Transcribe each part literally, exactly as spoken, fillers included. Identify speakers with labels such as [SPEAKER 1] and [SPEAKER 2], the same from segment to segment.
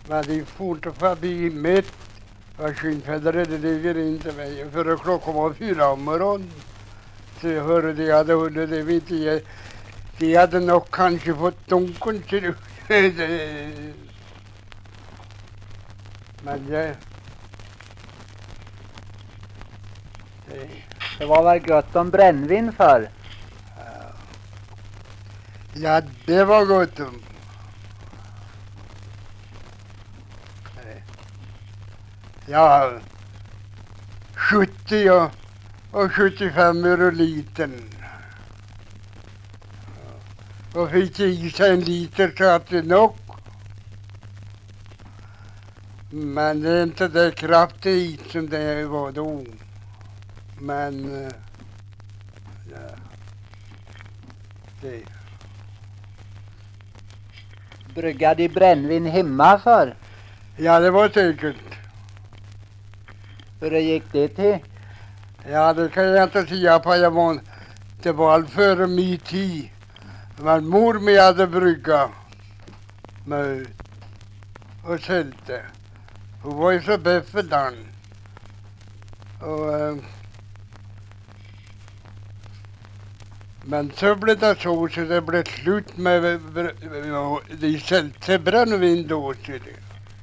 [SPEAKER 1] Men de for inte förbi mitt. Och skinnfällare, det ligger inte mig. För klockan var fyra om morgonen. Så jag hörde de hade hunnit, det vet jag. De hade nog kanske fått dunken till det. Men det... Det,
[SPEAKER 2] Det var väl gott om brännvin för.
[SPEAKER 1] ja, det var gott om. Ja, sjuttio och, och sjuttiofem euro litern. Och fick i sig en liter så att det är nog. Men det är inte det kraftigt som det var då. Men ja, det.
[SPEAKER 2] Bryggade de brännvin hemma för?
[SPEAKER 1] Ja, det var säkert.
[SPEAKER 2] Hur gick det till?
[SPEAKER 1] Ja, det kan jag inte säga på. Jag var, det var all före min tid. Men mor mig hade brygga med och sälte. Hon var ju så befälldan. Och äh, men så blev det så, så det blev slut med de sälte brännvin då. Så det.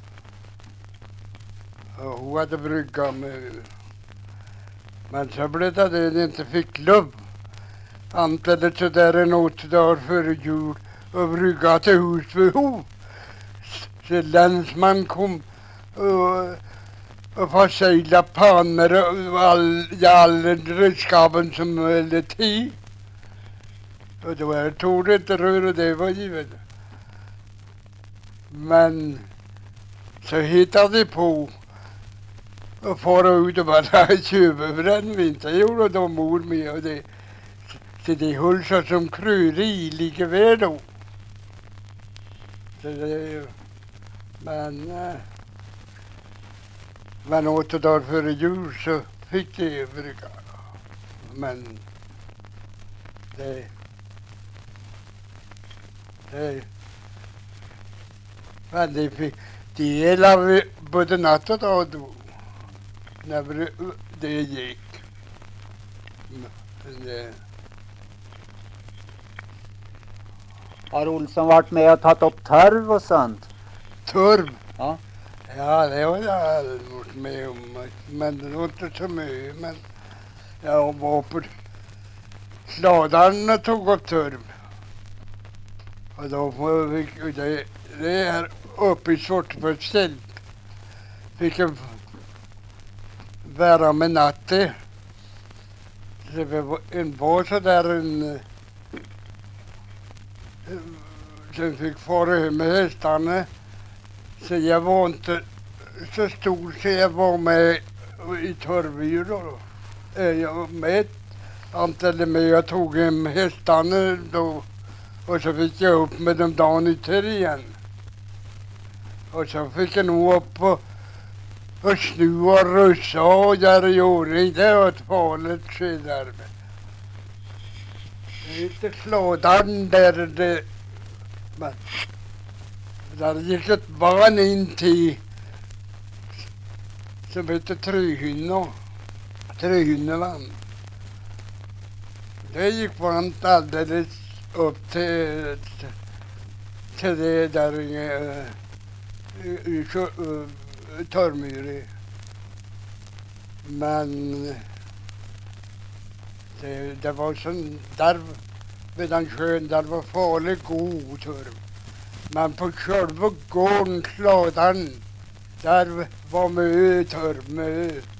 [SPEAKER 1] Och hon hade brygga med. Men så blev det det de inte fick lov. Antalet så där en åtta dagar före jul och brygga till hus för hus. Så länsman kom och, och försegla pannor och all, all redskapen som höll till. Och då var det tog det inte rör och det var givet. Men så hittade de på och fara ut och bara köpa brännvin. Det gjorde de mor med och det. Så de höll sig som krydderi lika väl då. Så det är ju, men, äh, men åtta dagar före jul så fick de brygga. Men det, det, men de fick, de gillade både natt och dag då. När det gick. Men det,
[SPEAKER 2] Har Olsson varit med och tagit upp törv och sånt?
[SPEAKER 1] Törv?
[SPEAKER 2] Ja.
[SPEAKER 1] Ja, det har jag aldrig varit med om. Men det var inte så mycket. Men jag var på sladarna och tog upp törv. Och då fick vi det, det här uppe i Svartbödsfält. Fick en vara med natten. Så det var en var så där en sen fick fara hem med hästarna. Så jag var inte så stor så jag var med i torvyr då. Jag var med antalet med jag tog hem hästarna då. Och så fick jag upp med dem dagen ytter igen. Och så fick jag nog upp och, och snu och russa och där gjorde det. Det var ett farligt skidar. Lite slådan där det. Men där gick ett barn in till som heter Tröhynna. Tröhynneland. Det gick varmt alldeles upp till, till det där i, i, i Tormyre. Men det, det var sån där vid den sjön där var farligt god törv. Men på själva gården sladan där var mö törv mö.